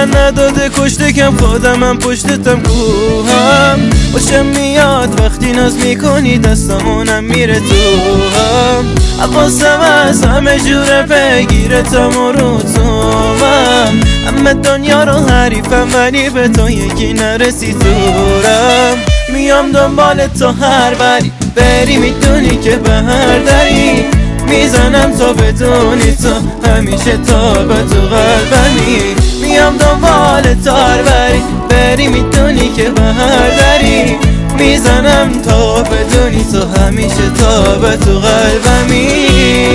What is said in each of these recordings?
دلن نداده کشته کم خودمم پشتتم کوهم خوشم میاد وقتی ناز میکنی دستمونم میره تو هم حواسم از همه جوره پیگیرتم و رو تومم همه دنیا رو حریفم ولی به تو یکی نرسی دورم میام دنبال تو هر بری بری میدونی که به هر دری میزنم تا بدونی تو همیشه تا به تو قلبمی میام دنبال تو هر بری بری میدونی که به هر دری میزنم تا بدونی تو همیشه تا به تو قلبمی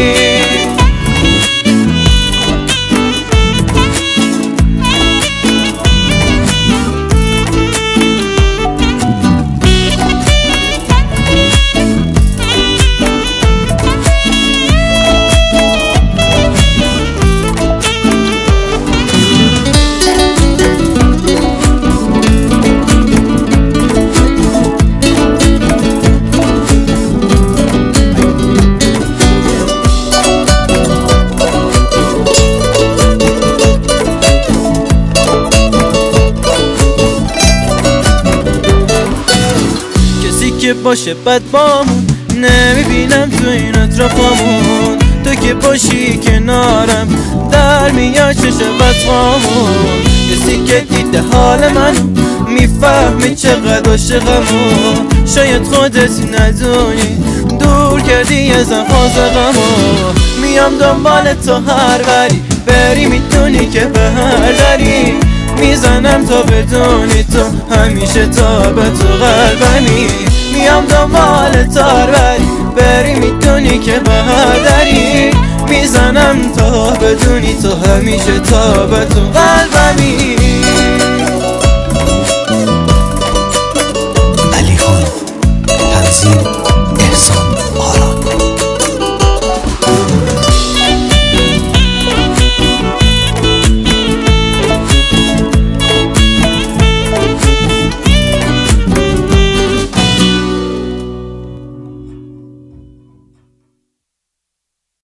که باشه بد بامون نمیبینم تو این اطرافامون تو که باشی کنارم در میاد چه شود بامون کسی که دیده حال منو میفهمی چقدر عاشقمو شاید خودت ندونی دور کردی از غمو میام دنبال تو هر بری بری میدونی که به هر دری میزنم تا بدونی تو همیشه تا به تو قلبمی میام دنبال تار بری میدونی که به هر دری میزنم تا بدونی تو همیشه تا به تو قلبمی